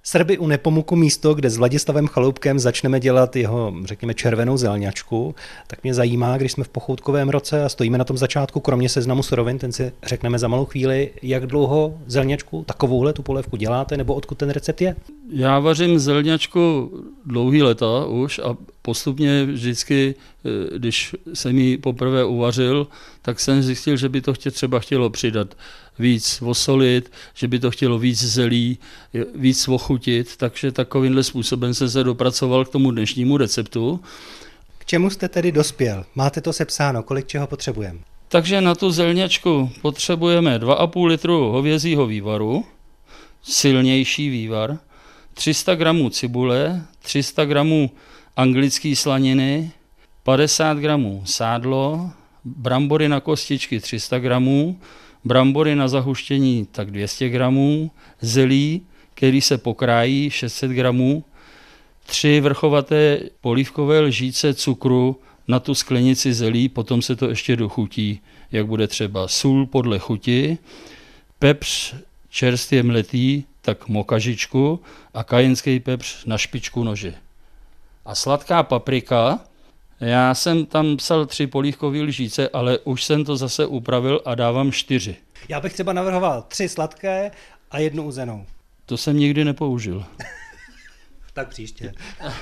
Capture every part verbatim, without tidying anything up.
Srby u Nepomuku místo, kde s Vladislavem Chaloupkem začneme dělat jeho, řekněme, červenou zelňačku, tak mě zajímá, když jsme v pochoutkovém roce a stojíme na tom začátku, kromě seznamu surovin, ten si řekneme za malou chvíli, jak dlouho zelňačku, takovouhle tu polévku děláte, nebo odkud ten recept je? Já vařím zelňačku dlouhý leta už a postupně vždycky, když jsem ji poprvé uvařil, tak jsem zjistil, že by to chtě, třeba chtělo přidat víc osolit, že by to chtělo víc zelí, víc ochutit, takže takovýmhle způsobem jsem se dopracoval k tomu dnešnímu receptu. K čemu jste tedy dospěl? Máte to sepsáno, kolik čeho potřebujeme? Takže na tu zelňačku potřebujeme dva a půl litru hovězího vývaru, silnější vývar, tři sta gramů cibule, tři sta gramů anglické slaniny, padesát gramů sádlo, brambory na kostičky tři sta gramů, brambory na zahuštění tak dvě stě gramů, zelí, který se pokrájí šest set gramů, tři vrchovaté polívkové lžíce cukru na tu sklenici zelí, potom se to ještě dochutí, jak bude třeba sůl podle chuti, pepř čerstvě mletý, tak mokažičku a kajenský pepř na špičku nože. A sladká paprika, já jsem tam psal tři polívkové lžíce, ale už jsem to zase upravil a dávám čtyři. Já bych třeba navrhoval tři sladké a jednu uzenou. To jsem nikdy nepoužil. Tak příště.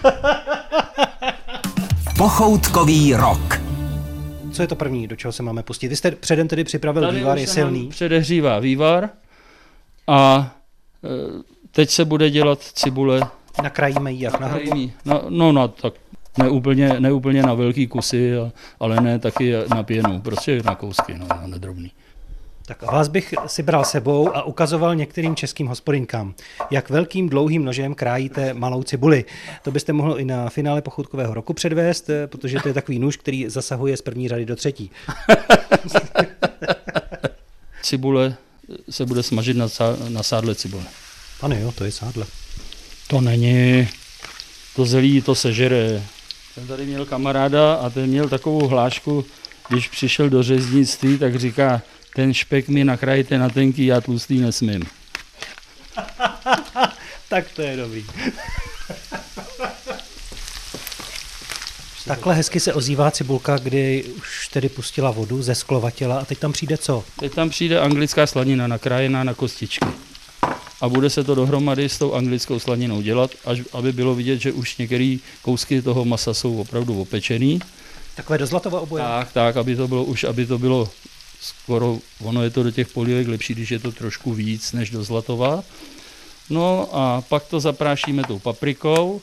Pochoutkový rok. Co je to první, do čeho se máme pustit? Vy jste předem tedy připravil Tady vývar, je silný. Předehřívá vývar a teď se bude dělat cibule. Nakrájíme ji jak na hrbu? No, no, no tak ne úplně, ne úplně na velký kusy, ale ne taky na pěnu, prostě na kousky, no, na drobný. Tak vás bych si bral sebou a ukazoval některým českým hospodinkám, jak velkým dlouhým nožem krájíte malou cibuli. To byste mohl i na finále pochoutkového roku předvést, protože to je takový nůž, který zasahuje z první řady do třetí. Cibule se bude smažit na, na sádle cibule. Pane jo, to je sádle. To není, to zelí, to sežere. Jsem tady měl kamaráda a ten měl takovou hlášku, když přišel do řeznictví, tak říká, ten špek mi nakrajte na tenký, já tlustý nesmím. Tak to je dobrý. Takhle hezky se ozývá cibulka, kdy už tedy pustila vodu, zesklovatila a teď tam přijde co? Teď tam přijde anglická slanina nakrájená na kostičky. A bude se to dohromady s tou anglickou slaninou dělat, až aby bylo vidět, že už některé kousky toho masa jsou opravdu opečený. Takové do zlatova oboje? Tak, tak, aby to bylo už, aby to bylo skoro, ono je to do těch polívek lepší, když je to trošku víc než do zlatova. No a pak to zaprášíme tou paprikou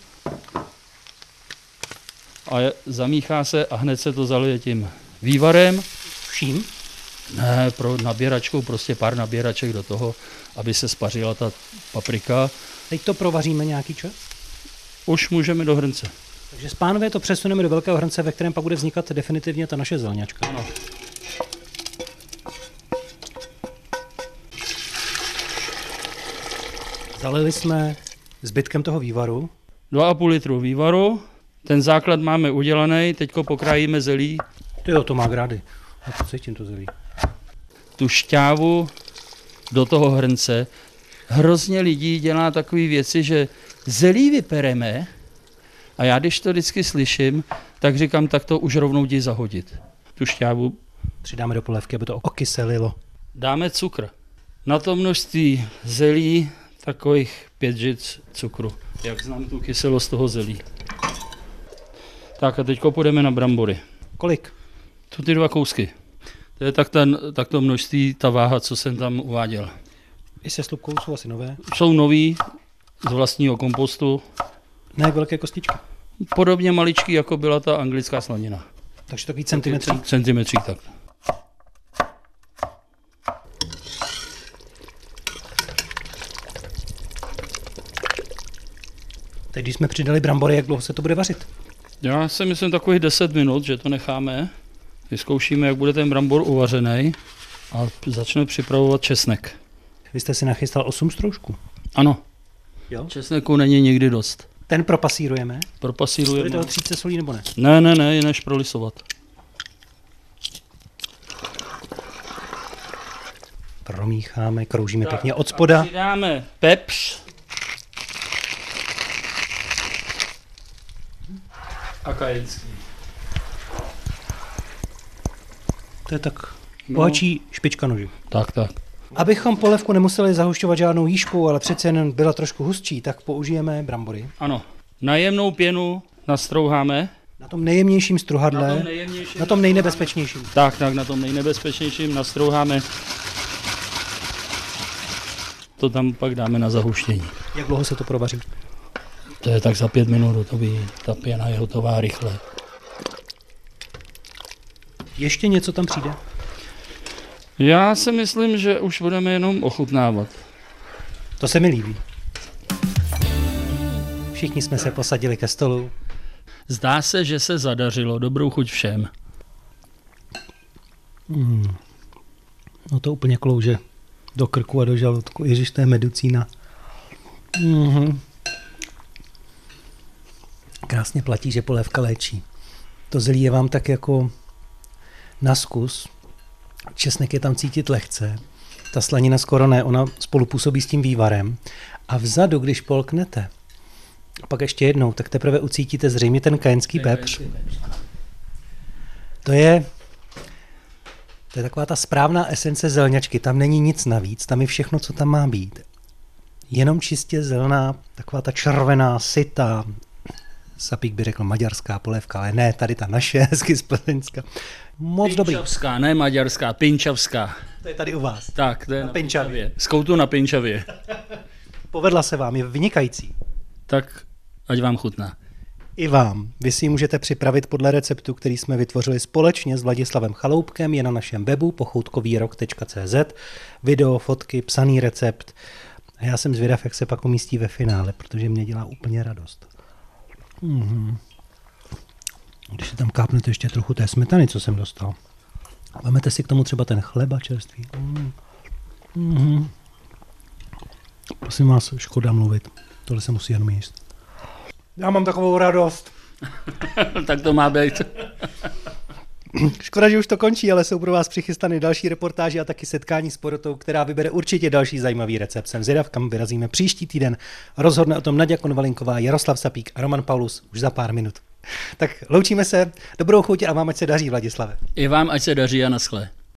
a zamíchá se a hned se to zalije tím vývarem. Vším? Ne, pro naběračkou, prostě pár naběraček do toho, aby se spařila ta paprika. Teď to provaříme nějaký čas? Už můžeme do hrnce. Takže z pánové to přesuneme do velkého hrnce, ve kterém pak bude vznikat definitivně ta naše zelňačka. Ano. Zalili jsme zbytkem toho vývaru. dva a půl litru vývaru, ten základ máme udělaný, teďko pokrájíme zelí. To jo, to má grády. A to cítím to zelí. Tu šťávu do toho hrnce. Hrozně lidí dělá takové věci, že zelí vypereme a já když to vždycky slyším, tak říkám, tak to už rovnou jdi zahodit. Tu šťávu přidáme do polévky, aby to okyselilo. Dáme cukr. Na to množství zelí takových pět žic cukru, jak znám tu kyselost toho zelí. Tak a teďko půjdeme na brambory. Kolik? Tu ty dva kousky. To je tak, ten, tak to množství, ta váha, co jsem tam uváděl. I se slupkou jsou asi nové? Jsou nový, z vlastního kompostu. Ne, velké kostičky. Podobně maličký, jako byla ta anglická slanina. Takže takový centimetří? Centimetří, tak. Teď, když jsme přidali brambory, jak dlouho se to bude vařit? Já si myslím takových deset minut, že to necháme. Vyzkoušíme, jak bude ten brambor uvařený a začneme připravovat česnek. Vy jste si nachystal osm stroužků? Ano. Jo? Česneku není nikdy dost. Ten propasírujeme? Propasírujeme. Budete ho třít se solí nebo ne? Ne, ne, ne, než prolisovat. Promícháme, kroužíme tak, pěkně od spoda. Přidáme pepř. A kajenský. To je tak bohatší no. Špička noži. Tak, tak. Abychom polévku nemuseli zahušťovat žádnou jížkou, ale přece jen byla trošku hustší, tak použijeme brambory. Ano. Na jemnou pěnu nastrouháme. Na tom nejjemnějším struhadle, na tom, nejjemnějším na tom nejnebezpečnějším. Tak, tak, na tom nejnebezpečnějším nastrouháme. To tam pak dáme na zahuštění. Jak dlouho se to provaří? To je tak za pět minut, to by ta pěna je hotová rychle. Ještě něco tam přijde? Já si myslím, že už budeme jenom ochutnávat. To se mi líbí. Všichni jsme se posadili ke stolu. Zdá se, že se zadařilo. Dobrou chuť všem. Hmm. No to úplně klouže do krku a do žaludku. Ježiš, to je medicína. Mm-hmm. Krásně platí, že polévka léčí. To zelí je vám tak jako na zkus. Česnek je tam cítit lehce. Ta slanina skoro ne, ona spolupůsobí s tím vývarem. A vzadu, když polknete, a pak ještě jednou, tak teprve ucítíte zřejmě ten kajenský pepř. To je, to je taková ta správná esence zelňačky. Tam není nic navíc, tam je všechno, co tam má být. Jenom čistě zelená, taková ta červená, sytá, Sapík by řekl maďarská polévka, ale ne, tady ta naše, hezky z Plzeňska. Moc dobrý. Pinčavská, ne maďarská, pinčavská. To je tady u vás. Tak, to je na, na Pinčavě. Z Koutu na Pinčavě. Povedla se vám, je vynikající. Tak, ať vám chutná. I vám. Vy si ji můžete připravit podle receptu, který jsme vytvořili společně s Vladislavem Chaloupkem, je na našem webu pochoutkovýrok tečka cé zet. Video, fotky, psaný recept. A já jsem zvědav, jak se pak umístí ve finále, protože mě dělá úplně radost. Mm-hmm. Když si tam kápnete ještě trochu té smetany, co jsem dostal. Vemete si k tomu třeba ten chleba čerstvý. Mm-hmm. Prosím vás, škoda mluvit. Tohle se musí jenom jíst. Já mám takovou radost. Tak to má být. Škoda, že už to končí, ale jsou pro vás přichystané další reportáže a taky setkání s porotou, která vybere určitě další zajímavý recept. Jsem zvědav, kam vyrazíme příští týden. Rozhodne o tom Naďa Konvalinková, Jaroslav Sapík a Roman Paulus už za pár minut. Tak loučíme se, dobrou chuť a vám ať se daří, Vladislave. I vám ať se daří a naschle.